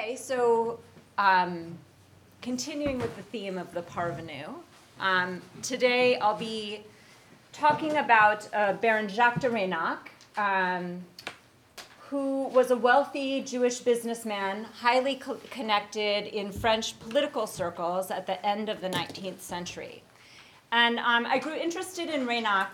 Okay, so continuing with the theme of the parvenu, today I'll be talking about Baron Jacques de Raynac, who was a wealthy Jewish businessman, highly connected in French political circles at the end of the 19th century. And I grew interested in Raynac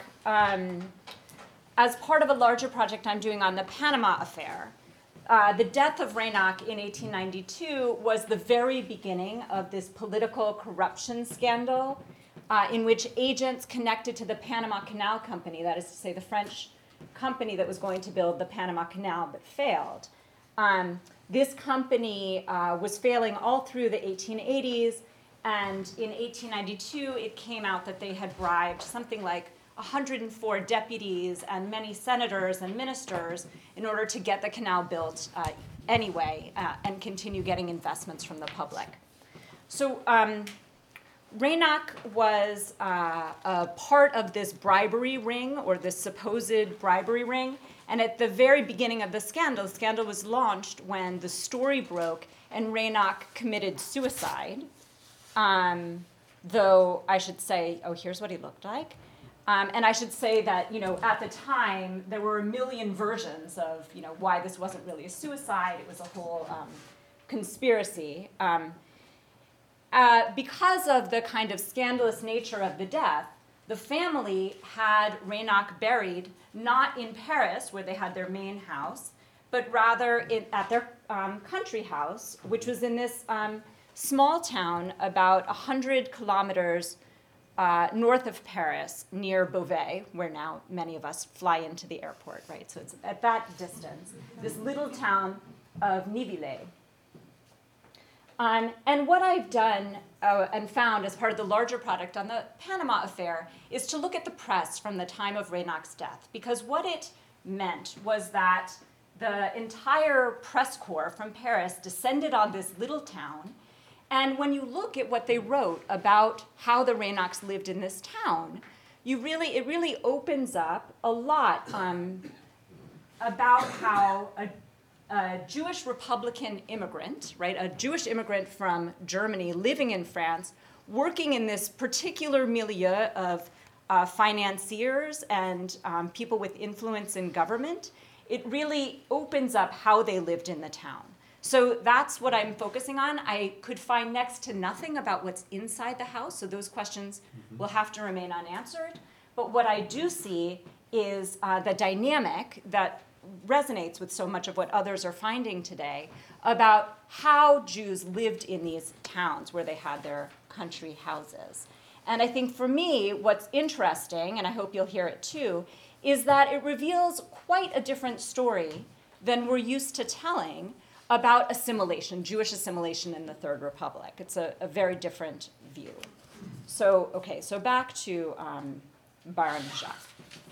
as part of a larger project I'm doing on the Panama Affair. The death of Raynac in 1892 was the very beginning of this political corruption scandal in which agents connected to the Panama Canal Company, that is to say the French company that was going to build the Panama Canal but failed. This company was failing all through the 1880s, and in 1892 it came out that they had bribed something like 104 deputies and many senators and ministers in order to get the canal built anyway and continue getting investments from the public. So Raynac was a part of this bribery ring, or this supposed bribery ring, and at the very beginning of the scandal was launched when the story broke and Raynac committed suicide, though I should say, oh, here's what he looked like. And I should say that, at the time, there were a million versions of, why this wasn't really a suicide. It was a whole conspiracy. Because of the kind of scandalous nature of the death, the family had Raynac buried not in Paris, where they had their main house, but rather at their country house, which was in this small town about 100 kilometers north of Paris, near Beauvais, where now many of us fly into the airport, right? So it's at that distance, this little town of Niville. And what I've done and found as part of the larger project on the Panama Affair is to look at the press from the time of Raynac's death, because what it meant was that the entire press corps from Paris descended on this little town. And when you look at what they wrote about how the Raynacs lived in this town, it really opens up a lot about how a Jewish Republican immigrant, right, a Jewish immigrant from Germany living in France, working in this particular milieu of financiers and people with influence in government, it really opens up how they lived in the town. So that's what I'm focusing on. I could find next to nothing about what's inside the house, so those questions will have to remain unanswered. But what I do see is the dynamic that resonates with so much of what others are finding today about how Jews lived in these towns where they had their country houses. And I think for me, what's interesting, and I hope you'll hear it too, is that it reveals quite a different story than we're used to telling about assimilation, Jewish assimilation in the Third Republic. It's a very different view. So back to Baron Jacques.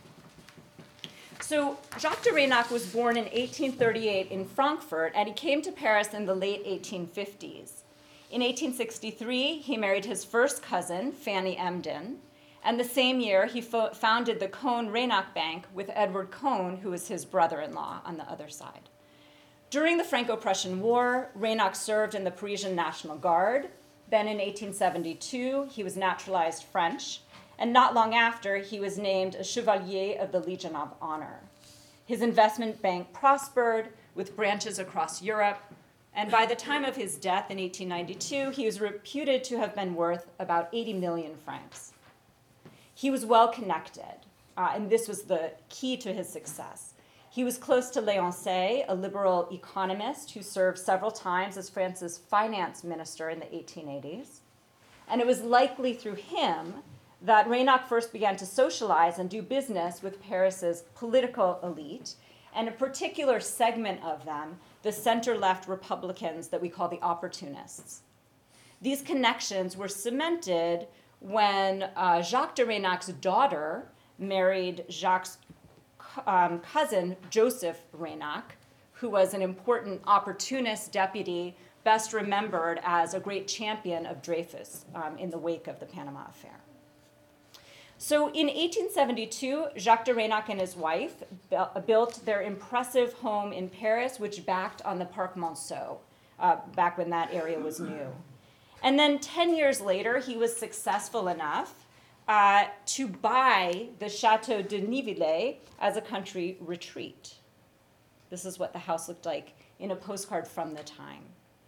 So Jacques de Raynac was born in 1838 in Frankfurt, and he came to Paris in the late 1850s. In 1863, he married his first cousin, Fanny Emden, and the same year he founded the Cohn-Raynac Bank with Edward Cohn, who was his brother-in-law on the other side. During the Franco-Prussian War, Raynac served in the Parisian National Guard. Then in 1872, he was naturalized French, and not long after, he was named a Chevalier of the Legion of Honor. His investment bank prospered with branches across Europe, and by the time of his death in 1892, he was reputed to have been worth about 80 million francs. He was well connected, and this was the key to his success. He was close to Léoncey, a liberal economist who served several times as France's finance minister in the 1880s. And it was likely through him that Raynac first began to socialize and do business with Paris's political elite, and a particular segment of them, the center-left Republicans that we call the opportunists. These connections were cemented when Jacques de Raynac's daughter married Jacques' cousin, Joseph Raynac, who was an important opportunist deputy, best remembered as a great champion of Dreyfus in the wake of the Panama Affair. So in 1872, Jacques de Raynac and his wife built their impressive home in Paris, which backed on the Parc Monceau, back when that area was new. And then 10 years later, he was successful enough to buy the Chateau de Nivillers as a country retreat. This is what the house looked like in a postcard from the time.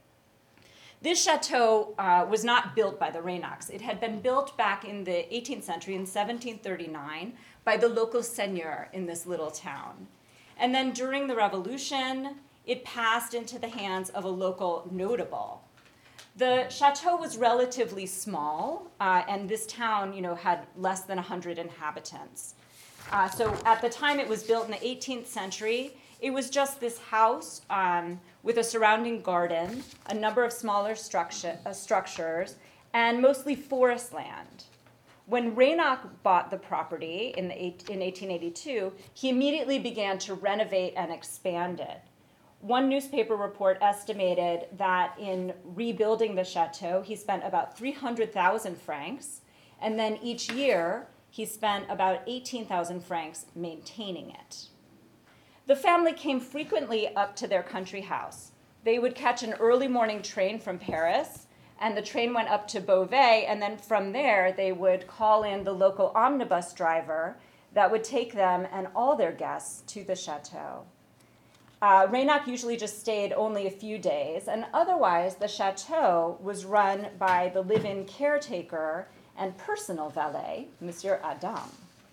This chateau was not built by the Reynacs. It had been built back in the 18th century, in 1739, by the local seigneur in this little town. And then during the Revolution, it passed into the hands of a local notable. The chateau was relatively small, and this town, had less than 100 inhabitants. So at the time it was built in the 18th century, it was just this house with a surrounding garden, a number of smaller structures, and mostly forest land. When Reynac bought the property in 1882, he immediately began to renovate and expand it. One newspaper report estimated that in rebuilding the chateau, he spent about 300,000 francs, and then each year he spent about 18,000 francs maintaining it. The family came frequently up to their country house. They would catch an early morning train from Paris, and the train went up to Beauvais, and then from there they would call in the local omnibus driver that would take them and all their guests to the chateau. Reynac usually just stayed only a few days, and otherwise the chateau was run by the live-in caretaker and personal valet, Monsieur Adam.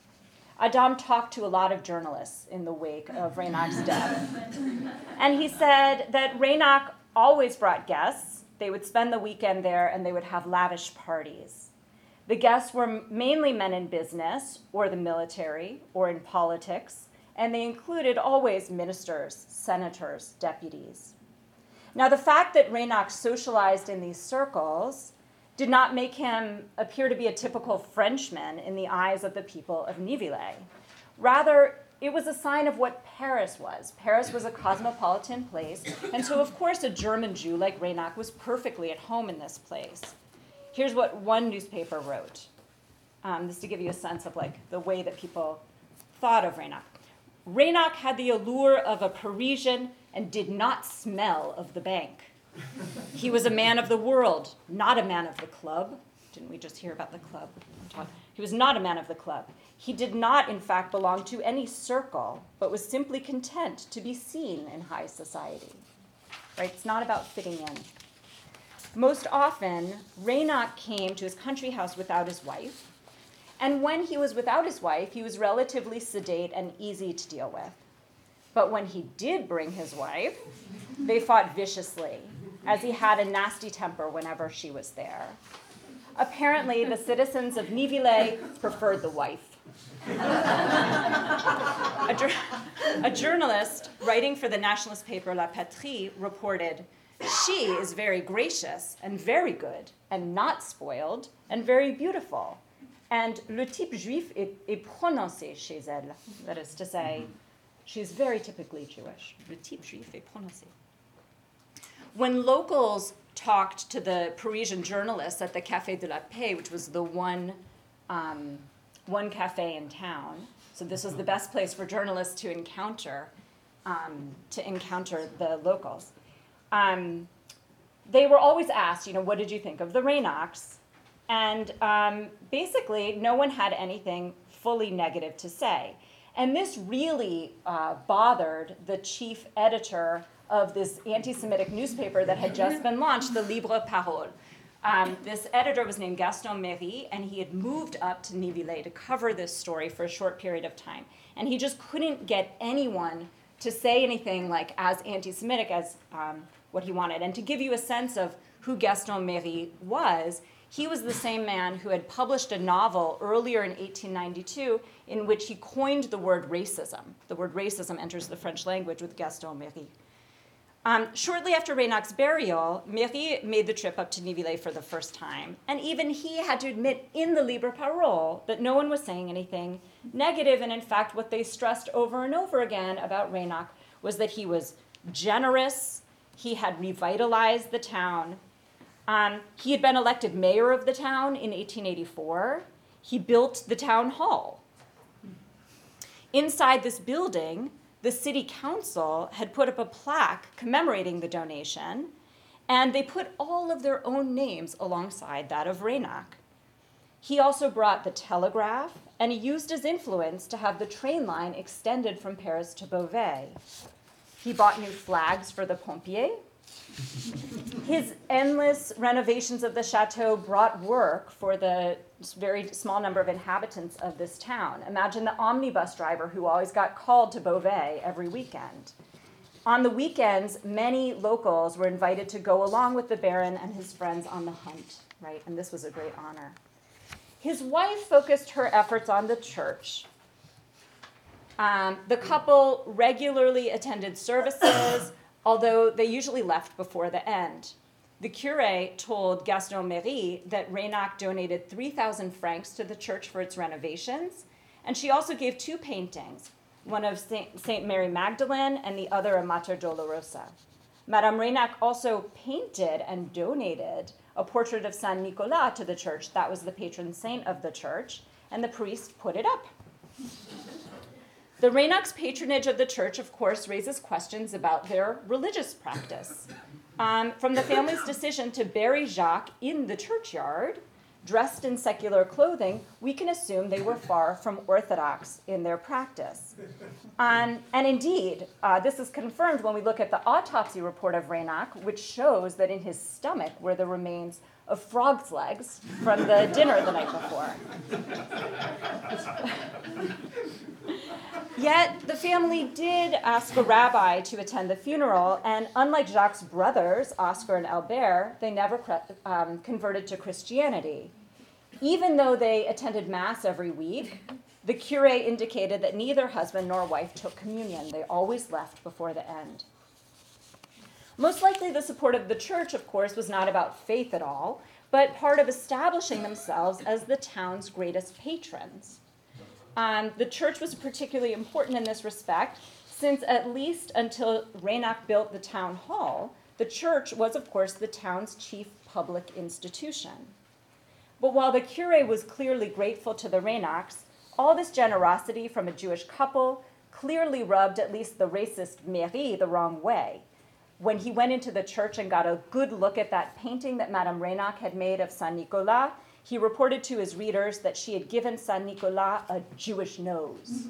Adam talked to a lot of journalists in the wake of Reynac's death. And he said that Reynac always brought guests. They would spend the weekend there, and they would have lavish parties. The guests were mainly men in business, or the military, or in politics, and they included always ministers, senators, deputies. Now, the fact that Reynac socialized in these circles did not make him appear to be a typical Frenchman in the eyes of the people of Nivillers. Rather, it was a sign of what Paris was. Paris was a cosmopolitan place, and so of course a German Jew like Reynac was perfectly at home in this place. Here's what one newspaper wrote. This is to give you a sense of the way that people thought of Reynac. Reynac had the allure of a Parisian and did not smell of the bank. He was a man of the world, not a man of the club. Didn't we just hear about the club? He was not a man of the club. He did not, in fact, belong to any circle, but was simply content to be seen in high society. Right? It's not about fitting in. Most often, Reynac came to his country house without his wife, and when he was without his wife, he was relatively sedate and easy to deal with. But when he did bring his wife, they fought viciously, as he had a nasty temper whenever she was there. Apparently, the citizens of Nivillers preferred the wife. A journalist writing for the nationalist paper La Patrie reported, "She is very gracious and very good and not spoiled and very beautiful. And le type juif est prononcé chez elle." That is to say, she's very typically Jewish. Le type juif est prononcé. When locals talked to the Parisian journalists at the Café de la Paix, which was the one cafe in town, so this was the best place for journalists to encounter the locals. They were always asked, what did you think of the Reynacs? And basically, no one had anything fully negative to say. And this really bothered the chief editor of this anti-Semitic newspaper that had just been launched, the Libre Parole. This editor was named Gaston Méry, and he had moved up to Nivillers to cover this story for a short period of time. And he just couldn't get anyone to say anything as anti-Semitic as what he wanted. And to give you a sense of who Gaston Méry was, he was the same man who had published a novel earlier in 1892 in which he coined the word racism. The word racism enters the French language with Gaston Méry. Shortly after Reynac's burial, Méry made the trip up to Nivillers for the first time, and even he had to admit in the Libre Parole that no one was saying anything negative, and in fact what they stressed over and over again about Reynac was that he was generous, he had revitalized the town, he had been elected mayor of the town in 1884, he built the town hall. Inside this building, the city council had put up a plaque commemorating the donation, And they put all of their own names alongside that of Reinach. He also brought the telegraph, and he used his influence to have the train line extended from Paris to Beauvais. He bought new flags for the pompiers. His endless renovations of the chateau brought work for the very small number of inhabitants of this town. Imagine the omnibus driver who always got called to Beauvais every weekend. On the weekends, many locals were invited to go along with the Baron and his friends on the hunt, right? And this was a great honor. His wife focused her efforts on the church. The couple regularly attended services, although they usually left before the end. The curé told Gaston Méry that Reinach donated 3,000 francs to the church for its renovations, and she also gave 2 paintings, one of Saint Mary Magdalene and the other a Mater Dolorosa. Madame Reinach also painted and donated a portrait of San Nicolas to the church. That was the patron saint of the church, and the priest put it up. The Reinach's patronage of the church, of course, raises questions about their religious practice. From the family's decision to bury Jacques in the churchyard, dressed in secular clothing, we can assume they were far from orthodox in their practice. And indeed, this is confirmed when we look at the autopsy report of Reinach, which shows that in his stomach were the remains of frog's legs from the dinner the night before. Yet the family did ask a rabbi to attend the funeral, and unlike Jacques' brothers, Oscar and Albert, they never converted to Christianity. Even though they attended Mass every week, the curé indicated that neither husband nor wife took communion. They always left before the end. Most likely the support of the church, of course, was not about faith at all, but part of establishing themselves as the town's greatest patrons. The church was particularly important in this respect, since at least until Reinach built the town hall, the church was, of course, the town's chief public institution. But while the curé was clearly grateful to the Reinachs, all this generosity from a Jewish couple clearly rubbed at least the racist Méry the wrong way. When he went into the church and got a good look at that painting that Madame Reinach had made of San Nicolas, he reported to his readers that she had given San Nicolas a Jewish nose.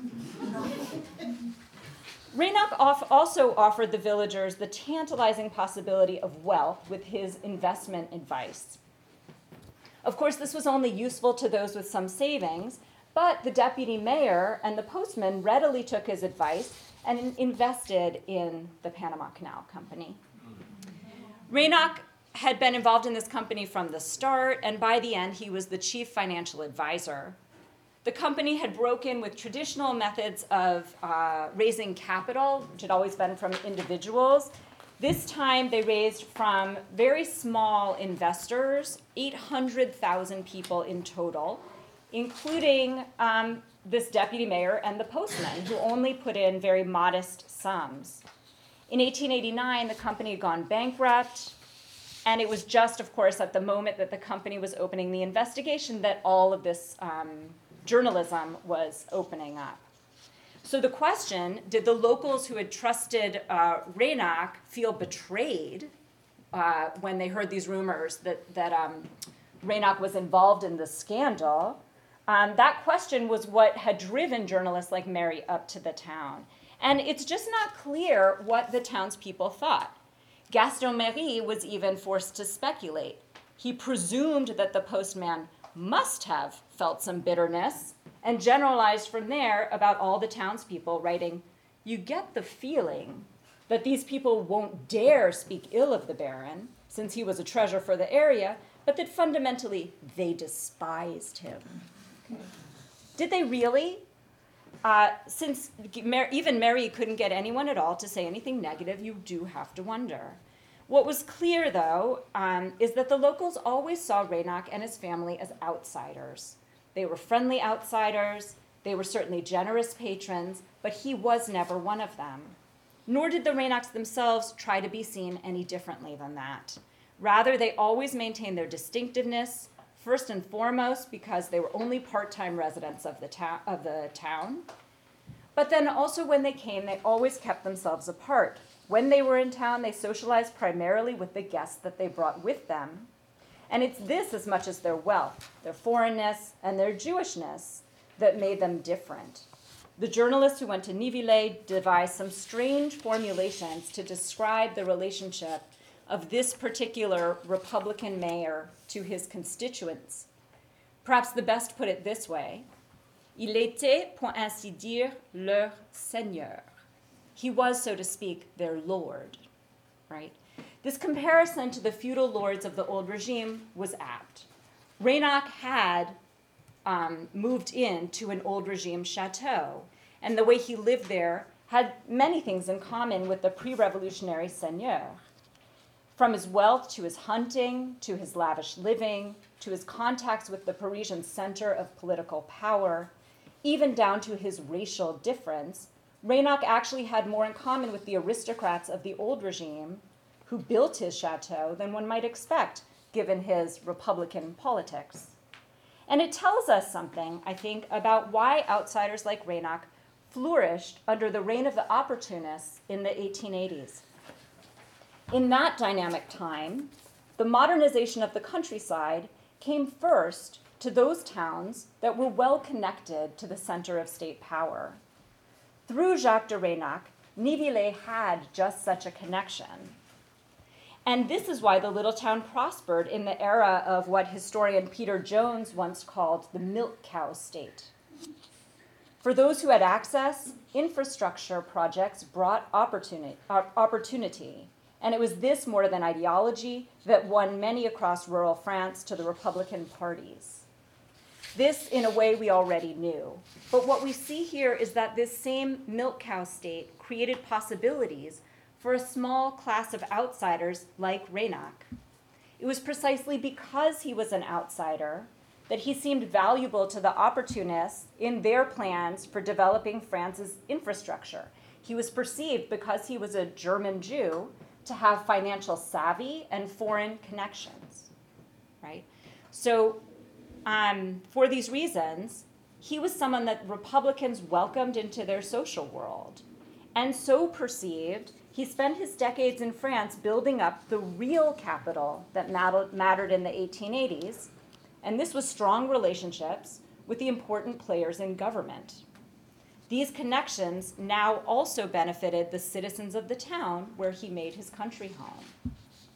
Reinach also offered the villagers the tantalizing possibility of wealth with his investment advice. Of course, this was only useful to those with some savings, but the deputy mayor and the postman readily took his advice and invested in the Panama Canal Company. Reinach had been involved in this company from the start, and by the end, he was the chief financial advisor. The company had broken with traditional methods of raising capital, which had always been from individuals. This time, they raised from very small investors, 800,000 people in total, including this deputy mayor and the postman, who only put in very modest sums. In 1889, the company had gone bankrupt, and it was just, of course, at the moment that the company was opening the investigation that all of this journalism was opening up. So the question, did the locals who had trusted Reinach feel betrayed when they heard these rumors that Reinach was involved in the scandal? That question was what had driven journalists like Méry up to the town. And it's just not clear what the townspeople thought. Gaston Méry was even forced to speculate. He presumed that the postman must have felt some bitterness and generalized from there about all the townspeople, writing, "You get the feeling that these people won't dare speak ill of the Baron, since he was a treasure for the area, but that fundamentally they despised him." Okay. Did they really? Since even Méry couldn't get anyone at all to say anything negative, you do have to wonder. What was clear, though, is that the locals always saw Reinach and his family as outsiders. They were friendly outsiders, they were certainly generous patrons, but he was never one of them. Nor did the Reinachs themselves try to be seen any differently than that. Rather, they always maintained their distinctiveness, first and foremost because they were only part-time residents of the town. But then also when they came, they always kept themselves apart. When they were in town, they socialized primarily with the guests that they brought with them. And it's this, as much as their wealth, their foreignness, and their Jewishness, that made them different. The journalist who went to Niville devised some strange formulations to describe the relationship of this particular Republican mayor to his constituents. Perhaps the best put it this way: Il était, pour ainsi dire, leur seigneur. He was, so to speak, their lord, right? This comparison to the feudal lords of the old regime was apt. Reinach had moved into an old regime chateau, and the way he lived there had many things in common with the pre-revolutionary seigneur. From his wealth to his hunting, to his lavish living, to his contacts with the Parisian center of political power, even down to his racial difference, Reinach actually had more in common with the aristocrats of the old regime who built his chateau than one might expect, given his Republican politics. And it tells us something, I think, about why outsiders like Reinach flourished under the reign of the opportunists in the 1880s. In that dynamic time, the modernization of the countryside came first to those towns that were well connected to the center of state power. Through Jacques de Reinach, Niville had just such a connection. And this is why the little town prospered in the era of what historian Peter Jones once called the milk cow state. For those who had access, infrastructure projects brought opportunity. And it was this more than ideology that won many across rural France to the Republican parties. This, in a way, we already knew. But what we see here is that this same milk cow state created possibilities for a small class of outsiders like Reinach. It was precisely because he was an outsider that he seemed valuable to the opportunists in their plans for developing France's infrastructure. He was perceived, because he was a German Jew, to have financial savvy and foreign connections, right? So for these reasons, he was someone that Republicans welcomed into their social world. And so perceived, he spent his decades in France building up the real capital that mattered in the 1880s, and this was strong relationships with the important players in government. These connections now also benefited the citizens of the town where he made his country home.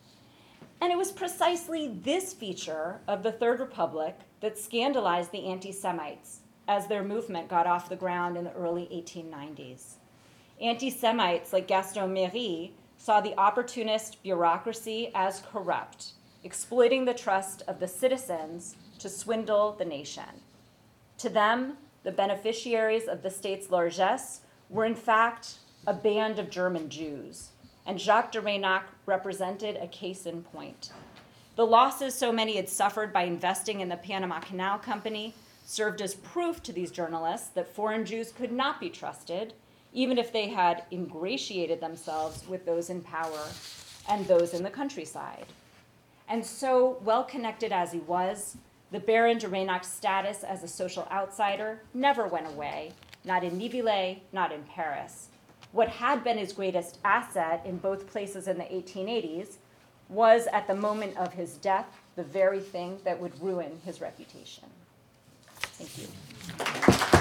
And it was precisely this feature of the Third Republic that scandalized the anti-Semites as their movement got off the ground in the early 1890s. Anti-Semites like Gaston Méry saw the opportunist bureaucracy as corrupt, exploiting the trust of the citizens to swindle the nation. To them, the beneficiaries of the state's largesse were in fact a band of German Jews, and Jacques de Reinach represented a case in point. The losses so many had suffered by investing in the Panama Canal Company served as proof to these journalists that foreign Jews could not be trusted, even if they had ingratiated themselves with those in power and those in the countryside. And so, well-connected as he was, the Baron de Reinach's status as a social outsider never went away, not in Niville, not in Paris. What had been his greatest asset in both places in the 1880s was, at the moment of his death, the very thing that would ruin his reputation. Thank you.